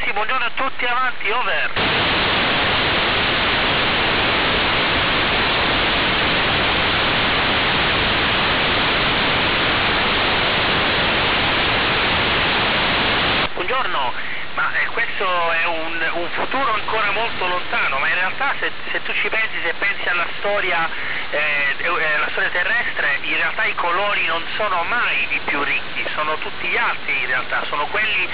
Sì, buongiorno a tutti, avanti, over. Buongiorno, ma questo è un futuro ancora molto lontano, ma in realtà se tu ci pensi, se pensi alla storia terrestre, in realtà i coloni non sono mai i più ricchi, sono tutti gli altri in realtà, sono quelli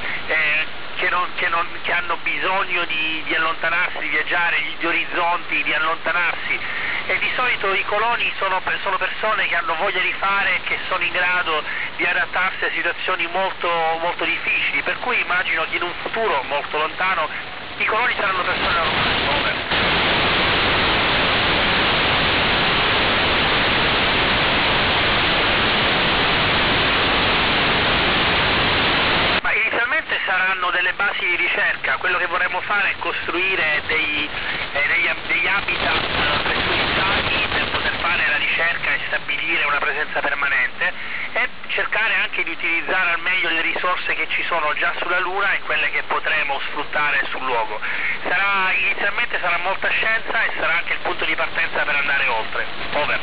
che hanno bisogno di allontanarsi, di viaggiare, di orizzonti, di allontanarsi, e di solito i coloni sono persone che hanno voglia di fare, che sono in grado di adattarsi a situazioni molto, molto difficili, per cui immagino che in un futuro molto lontano i coloni saranno persone normali. Inizialmente saranno delle basi di ricerca, quello che vorremmo fare è costruire degli habitat pressurizzati per poter fare la ricerca e stabilire una presenza permanente e cercare anche di utilizzare al meglio le risorse che ci sono già sulla Luna e quelle che potremo sfruttare sul luogo. Inizialmente sarà molta scienza e sarà anche il punto di partenza per andare oltre. Over.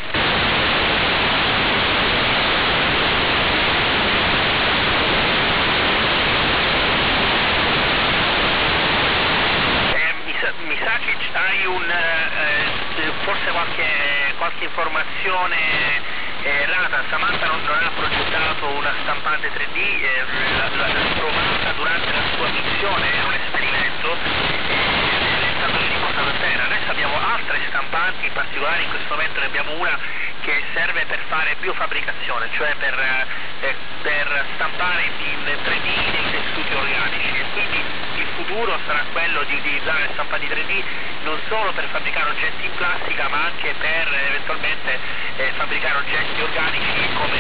Mi sa che hai forse qualche informazione errata. Samantha non ha progettato una stampante 3D, l'ha provata durante la sua missione, era un esperimento, è stato riportato a terra. Adesso abbiamo altre stampanti, in particolare in questo momento ne abbiamo una che serve per fare biofabbricazione, cioè per stampare in 3D dei tessuti organici, e quindi il futuro sarà quello di utilizzare stampanti 3D non solo per fabbricare oggetti in plastica, ma anche per eventualmente fabbricare oggetti organici come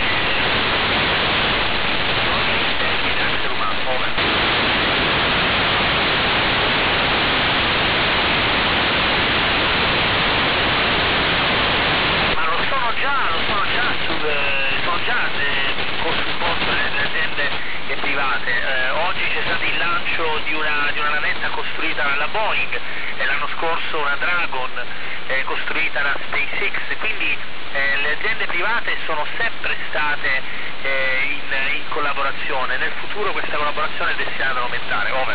l'essere umano. Ma lo sono già sul posto delle aziende private. Oggi c'è stato il lancio di una navetta costruita dalla Boeing, e l'anno scorso una Dragon costruita da SpaceX, quindi le aziende private sono sempre state in collaborazione. Nel futuro questa collaborazione è destinata ad aumentare. Over.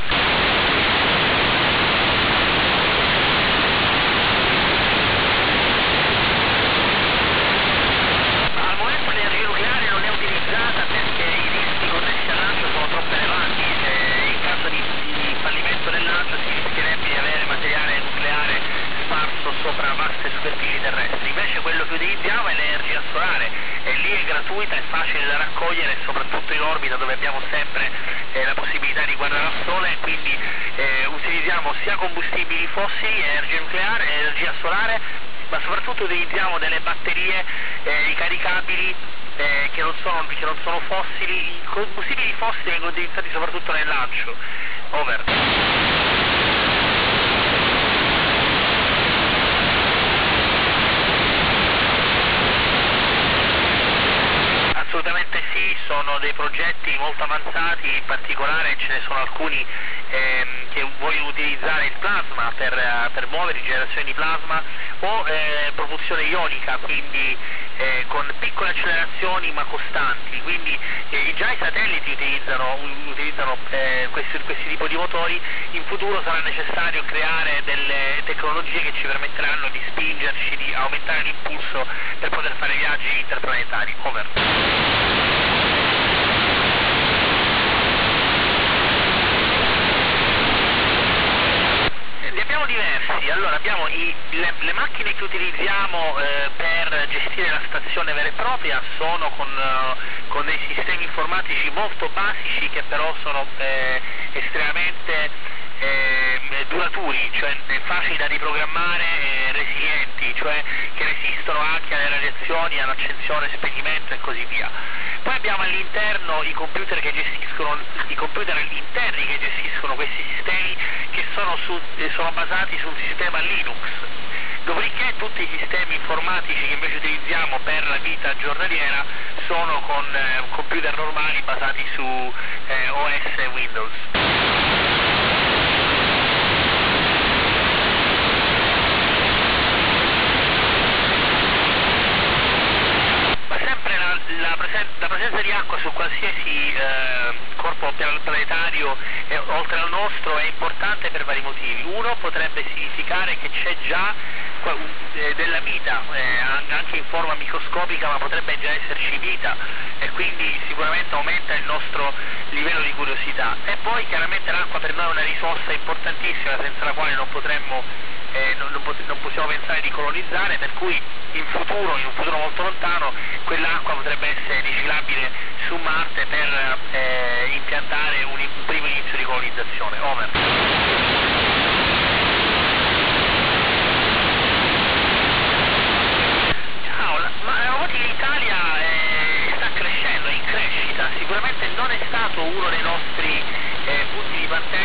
Perché i rischi connessi al lancio sono troppo elevati, in caso di fallimento del lancio si rischierebbe di avere materiale nucleare sparso sopra vaste superfici terrestri. Invece quello che utilizziamo è l'energia solare, e lì è gratuita, è facile da raccogliere, soprattutto in orbita dove abbiamo sempre la possibilità di guardare al sole, e quindi utilizziamo sia combustibili fossili, energia nucleare, energia solare, ma soprattutto utilizziamo delle batterie ricaricabili che non sono fossili. I combustibili fossili vengono utilizzati soprattutto nel lancio. Over. Assolutamente sì, sono dei progetti molto avanzati, in particolare ce ne sono alcuni che vogliono utilizzare il plasma per muovere, generazione di plasma, o propulsione ionica, quindi con piccole accelerazioni ma costanti, quindi già i satelliti utilizzano questi tipi di motori. In futuro sarà necessario creare delle tecnologie che ci permetteranno di spingerci, di aumentare l'impulso per poter fare viaggi interplanetari. Over. Ne abbiamo diversi. Allora abbiamo le macchine che utilizziamo per gestire la stazione vera e propria sono con dei sistemi informatici molto basici, che però sono estremamente duraturi, cioè facili da riprogrammare e resilienti, cioè che resistono anche alle radiazioni, all'accensione, spegnimento e così via. Poi abbiamo all'interno i computer interni che gestiscono questi sistemi, che sono basati sul sistema Linux. Dopodiché tutti i sistemi informatici che invece utilizziamo per la vita giornaliera sono con computer normali basati su OS Windows. su qualsiasi corpo planetario oltre al nostro è importante per vari motivi. Uno, potrebbe significare che c'è già della vita, anche in forma microscopica, ma potrebbe già esserci vita, e quindi sicuramente aumenta il nostro livello di curiosità. E poi chiaramente l'acqua per noi è una risorsa importantissima senza la quale non potremmo non possiamo pensare di colonizzare, per cui in un futuro molto lontano, quell'acqua potrebbe essere riciclabile su Marte per impiantare un primo inizio di colonizzazione. Over. Ciao, ma la robotica in Italia sta crescendo, è in crescita, sicuramente non è stato uno dei nostri punti di partenza